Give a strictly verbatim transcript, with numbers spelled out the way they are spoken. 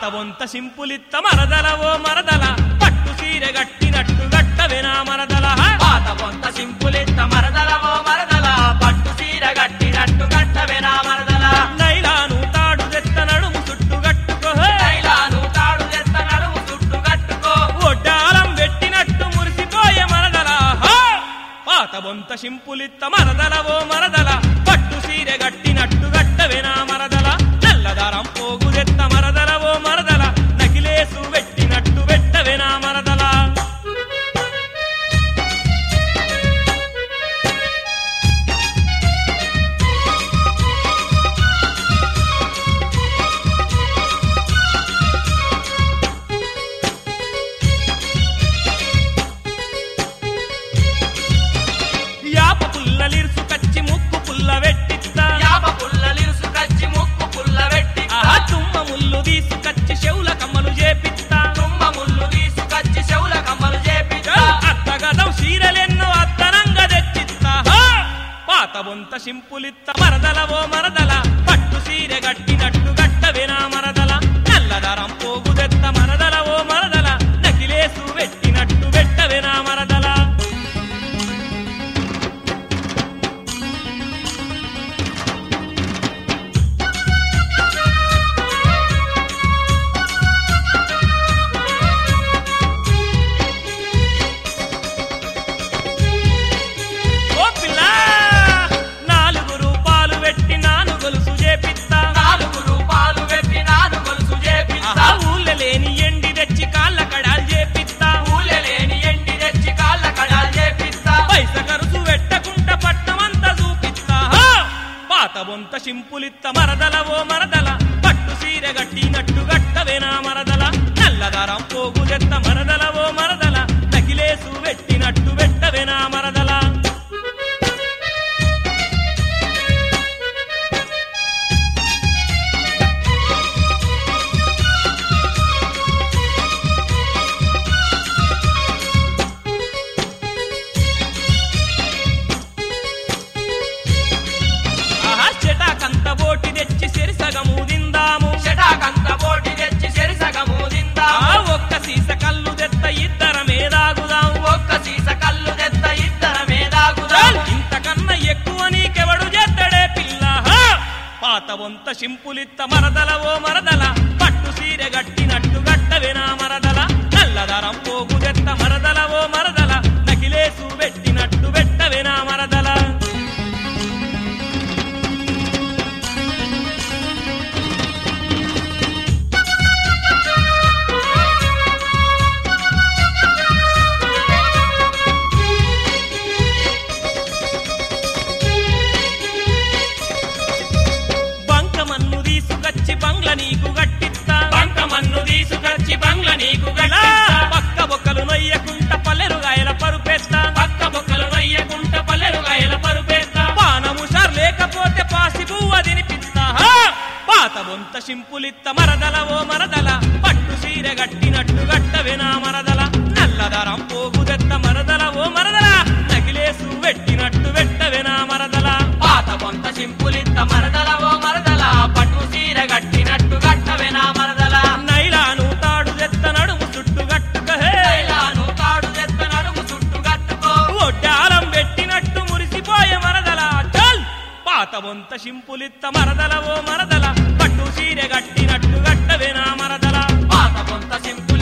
పాతబొంత సింపులిత్త మరదల ఓ మరదల పట్టు సీరె గట్టినట్టు గట్టవెనా మరదల పాతబొంత సింపులిత్త మరదల ఓ మరదల పట్టు సీరె గట్టినట్టు గట్టవెనా మరదల నైలాను తాడు తెత్త నడుము చుట్టు గట్టుకో నైలాను తాడు తెత్త నడుము చుట్టు గట్టుకో ఒడ్డాలం పెట్టినట్టు మురిసిపోయే మరదల పాతబొంత సింపులిత్త మరదల ఓ మరదల పట్టు సీరె గట్టినట్టు గట్టవెనా మరదల నల్లదారం పోగు తెత్త మరదల ఓ మరదల నకిలేసు పెట్టినట్టు పెట్టవెనా మరదల యాప పుల్లలిరుసు కచ్చి ముక్కు పుల్ల వెట్టిత్తా యాప పుల్లలిరుసు కచ్చి ముక్కు పుల్ల వెట్టిత్తా ఆహా తుమ్మ ముల్లు తీసుకచ్చి చెవుల కమ్మలు చేపిత్తా తుమ్మ ముల్లు తీసుకచ్చి చెవుల కమ్మలు చేపిత్తా అత్తగదం సీరలెన్నో అత్తనంగా తెచ్చిత్తా పాతబొంత సింపులిత్త మరదల ఓ మరదల పట్టు సీరె గట్టినట్టు గట్టవెనా మరదల నల్లదరం పోగు తెత్త మరదల ఓ మరదల నకిలేసు పెట్టినట్టు పెట్టవెనా మరదల ఓ పిల్ల నాలుగు రూపాయలు పెట్టి నాను గొలుసు చేపిత్తా నాలుగు రూపాయలు పెట్టి నాను గొలుసు చేపిత్తా ఆహా ఊళ్ళ లేని ఎండి తెచ్చి కాళ్ళ కడాలు చేపిత్తా ఊళ్ళ లేని ఎండి తెచ్చి కాళ్ళ కడాలు చేపిత్తా పైస ఖర్చు పెట్టకుండా పట్టమంతా చూపిత్తా పాతబొంత సింపులిత్త మరదల ఓ మరదల పట్టు సీరె గట్టినట్టు గట్టవెనా మరదల నల్లదారం పోగు తెత్త మరదల ఓ మరదల నకిలేసు పెట్టినట్టు పెట్టవెనా మరదల ఆహా చెటాకంత బోటి తెచ్చి సిరిసగము దిందాము చెటాకంత పోటీ తెచ్చి చెరిసగము దిందా ఆ ఒక్క సీస కళ్ళు తెత్త ఇద్దరమే దాగుదాం ఒక్క సీస కళ్ళు తెత్త ఇద్దర మేదాగుదాం ఇంతకన్నా ఎక్కువ నీకెవడు చేద్దడే పిల్ల పాతబొంత సింపులిత్త మరదల ఓ మరదల పట్టు సీరె గట్టినట్టు గట్టవెనా మరదల నల్లదరం పోగు తెత్త మరదల ఓ మరదల నకిలేసు పెట్టినట్టు పెట్టవెనా మరదల బంకమన్ను తీసుకచ్చి బంగ్ల నీకు గట్టిత్తా బంకమన్ను తీసుకొచ్చి బంగ్ల నీకు ఇలా గట్టిస్తా పక్క బొక్కలు నొయ్యకుంట పల్లెరుగాయల పరుపెత్తా పక్క బొక్కలు నొయ్యకుంట పల్లెరు గాయల పరుపేస్తా పానముషార్ లేకపోతే పాసి పువ్వ తినిపిస్తా పాతబొంత సింపులిత్త మరదల ఓ మరదల పట్టు సీరె గట్టినట్టు గట్టవెనా మరదల నల్లదరం పోగు తెత్త మరదల ఓ మరదల నకిలేసు పెట్టినట్టు పెట్టవెనా మరదల పాతబొంత సింపులిత్త మరదల ఓ మరదల పట్టు సీర గట్టినట్టు గట్టవెనా మరదల నైలాను తాడు తెత్త నడుము చుట్టు గట్టుక తైలాను తాడు తెత్త నడుము చుట్టు గట్టుకో ఒడ్డాలం పెట్టినట్టు మురిసిపోయే మరదల చల్ పాతబొంత సింపులిత్త మరదల ఓ మరదల పట్టు సీరె గట్టినట్టు గట్టవెనా మరదల పాతబొంత సింపు